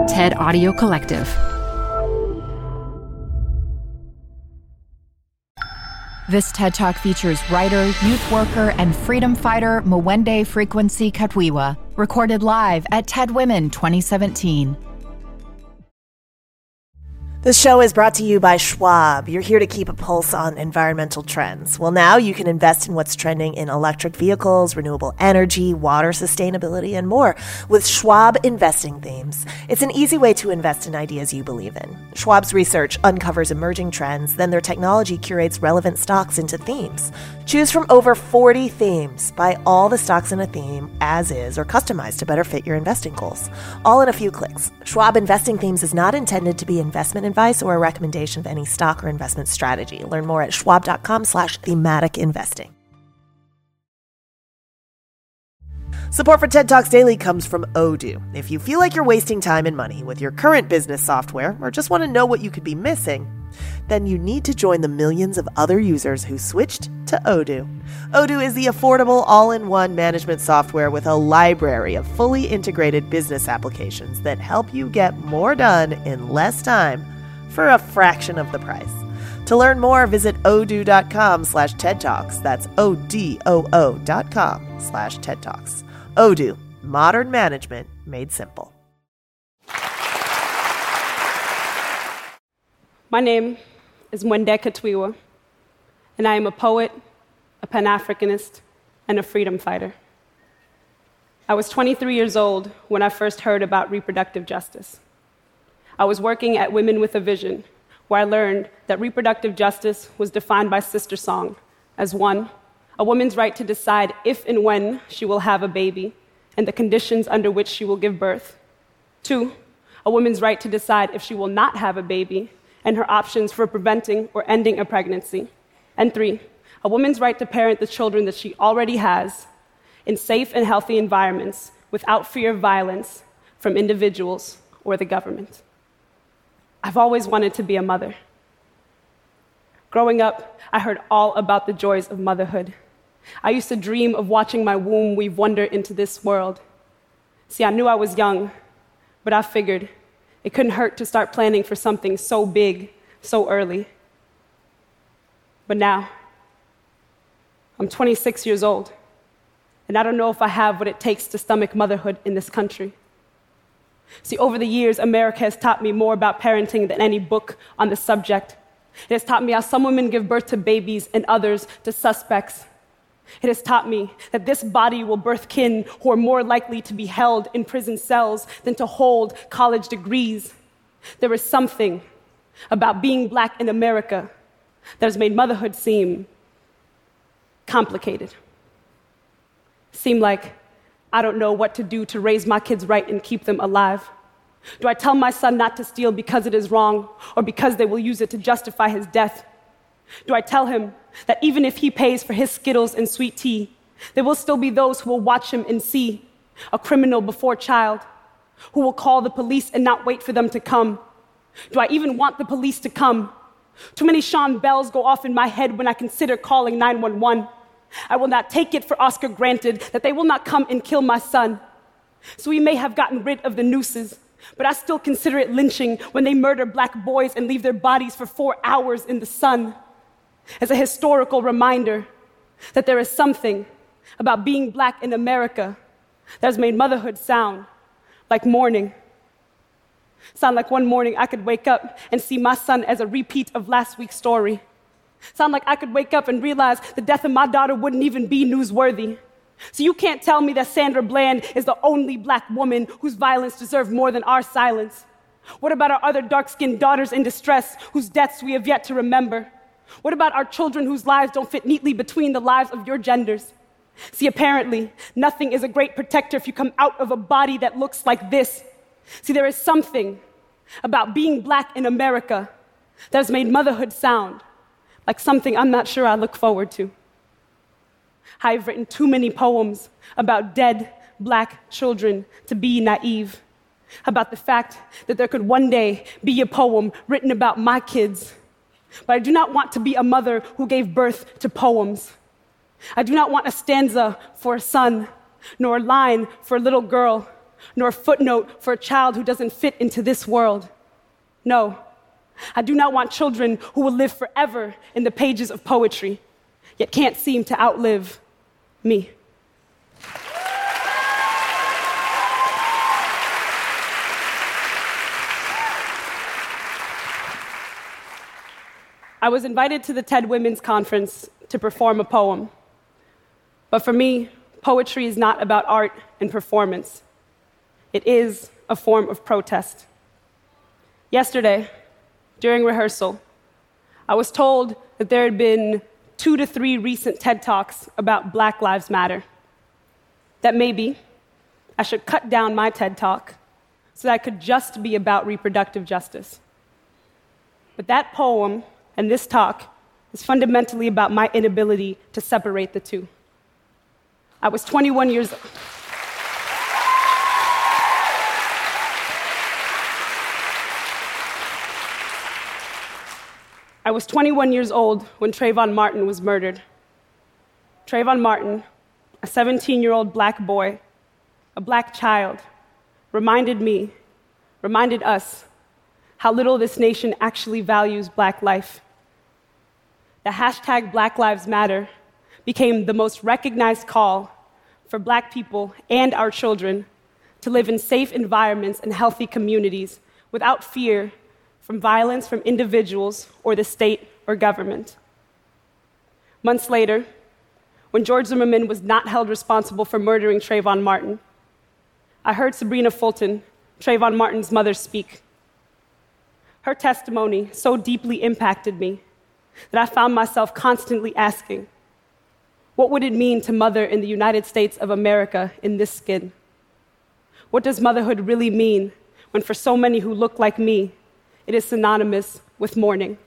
TED Audio Collective. This TED Talk features writer, youth worker, and freedom fighter Mwende Frequency Katwiwa, recorded live at TED Women 2017. This show is brought to you by Schwab. You're here to keep a pulse on environmental trends. Well, now you can invest in what's trending in electric vehicles, renewable energy, water sustainability, and more with Schwab Investing Themes. It's an easy way to invest in ideas you believe in. Schwab's research uncovers emerging trends, then their technology curates relevant stocks into themes. Choose from over 40 themes. Buy all the stocks in a theme as is or customized to better fit your investing goals. All in a few clicks. Schwab Investing Themes is not intended to be investment advice or a recommendation of any stock or investment strategy. Learn more at schwab.com/thematic investing. Support for TED Talks Daily comes from Odoo. If you feel like you're wasting time and money with your current business software or just want to know what you could be missing, then you need to join the millions of other users who switched to Odoo. Odoo is the affordable all-in-one management software with a library of fully integrated business applications that help you get more done in less time for a fraction of the price. To learn more, visit odoo.com/TED Talks. That's ODOO.com/TED Talks. Odoo, modern management made simple. My name is Mwende Katwiwa, and I am a poet, a Pan-Africanist, and a freedom fighter. I was 23 years old when I first heard about reproductive justice. I was working at Women with a Vision, where I learned that reproductive justice was defined by Sister Song as 1, a woman's right to decide if and when she will have a baby and the conditions under which she will give birth. 2, a woman's right to decide if she will not have a baby and her options for preventing or ending a pregnancy. And 3, a woman's right to parent the children that she already has in safe and healthy environments without fear of violence from individuals or the government. I've always wanted to be a mother. Growing up, I heard all about the joys of motherhood. I used to dream of watching my womb weave wonder into this world. See, I knew I was young, but I figured it couldn't hurt to start planning for something so big, so early. But now, I'm 26 years old, and I don't know if I have what it takes to stomach motherhood in this country. See, over the years, America has taught me more about parenting than any book on the subject. It has taught me how some women give birth to babies and others to suspects. It has taught me that this body will birth kin who are more likely to be held in prison cells than to hold college degrees. There is something about being Black in America that has made motherhood seem complicated. Seem like I don't know what to do to raise my kids right and keep them alive. Do I tell my son not to steal because it is wrong or because they will use it to justify his death? Do I tell him that even if he pays for his Skittles and sweet tea, there will still be those who will watch him and see a criminal before child, who will call the police and not wait for them to come? Do I even want the police to come? Too many Sean bells go off in my head when I consider calling 911. I will not take it for Oscar granted that they will not come and kill my son. So we may have gotten rid of the nooses, but I still consider it lynching when they murder Black boys and leave their bodies for 4 hours in the sun. As a historical reminder that there is something about being Black in America that has made motherhood sound like morning. Sound like one morning I could wake up and see my son as a repeat of last week's story. Sound like I could wake up and realize the death of my daughter wouldn't even be newsworthy. So you can't tell me that Sandra Bland is the only Black woman whose violence deserves more than our silence. What about our other dark-skinned daughters in distress whose deaths we have yet to remember? What about our children whose lives don't fit neatly between the lives of your genders? See, apparently, nothing is a great protector if you come out of a body that looks like this. See, there is something about being Black in America that has made motherhood sound like something I'm not sure I look forward to. I've written too many poems about dead Black children to be naive, about the fact that there could one day be a poem written about my kids. But I do not want to be a mother who gave birth to poems. I do not want a stanza for a son, nor a line for a little girl. nor a footnote for a child who doesn't fit into this world. No, I do not want children who will live forever in the pages of poetry, yet can't seem to outlive me. I was invited to the TED Women's Conference to perform a poem. But for me, poetry is not about art and performance. It is a form of protest. Yesterday, during rehearsal, I was told that there had been 2 to 3 recent TED Talks about Black Lives Matter. That maybe I should cut down my TED Talk so that I could just be about reproductive justice. But that poem and this talk is fundamentally about my inability to separate the two. I was 21 years old. I was 21 years old when Trayvon Martin was murdered. Trayvon Martin, a 17-year-old black boy, a black child, reminded us, how little this nation actually values black life. The hashtag Black Lives Matter became the most recognized call for black people and our children to live in safe environments and healthy communities without fear from violence from individuals or the state or government. Months later, when George Zimmerman was not held responsible for murdering Trayvon Martin, I heard Sabrina Fulton, Trayvon Martin's mother, speak. Her testimony so deeply impacted me that I found myself constantly asking, what would it mean to mother in the United States of America in this skin? What does motherhood really mean when for so many who look like me, it is synonymous with mourning?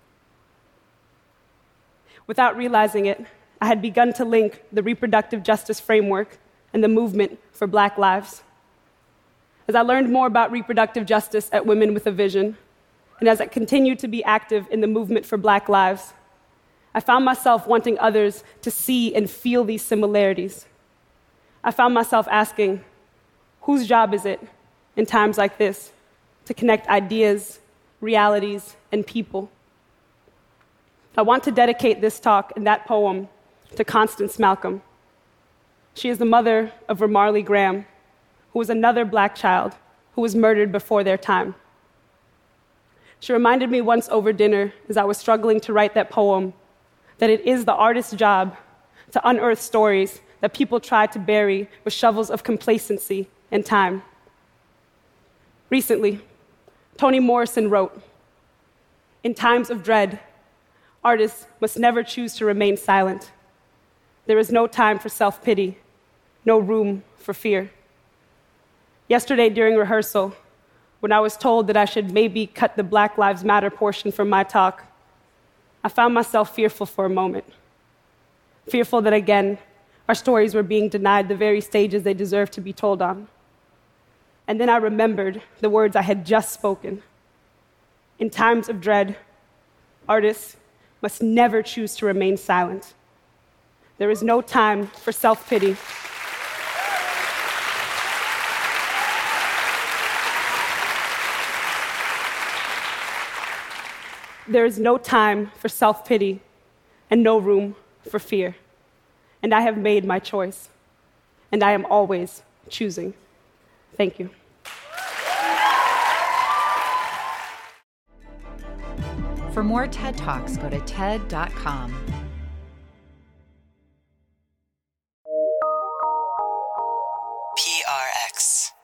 Without realizing it, I had begun to link the reproductive justice framework and the movement for Black lives. As I learned more about reproductive justice at Women with a Vision, and as I continued to be active in the movement for Black lives, I found myself wanting others to see and feel these similarities. I found myself asking, whose job is it in times like this to connect ideas, realities, and people? I want to dedicate this talk and that poem to Constance Malcolm. She is the mother of Ramarley Graham, who was another black child who was murdered before their time. She reminded me once over dinner, as I was struggling to write that poem, that it is the artist's job to unearth stories that people try to bury with shovels of complacency and time. Recently, Toni Morrison wrote, "In times of dread, artists must never choose to remain silent. There is no time for self-pity, no room for fear." Yesterday during rehearsal, when I was told that I should maybe cut the Black Lives Matter portion from my talk, I found myself fearful for a moment. Fearful that, again, our stories were being denied the very stages they deserve to be told on. And then I remembered the words I had just spoken. In times of dread, artists must never choose to remain silent. There is no time for self-pity. There is no time for self-pity and no room for fear. And I have made my choice. And I am always choosing. Thank you. For more TED Talks, go to TED.com. PRX.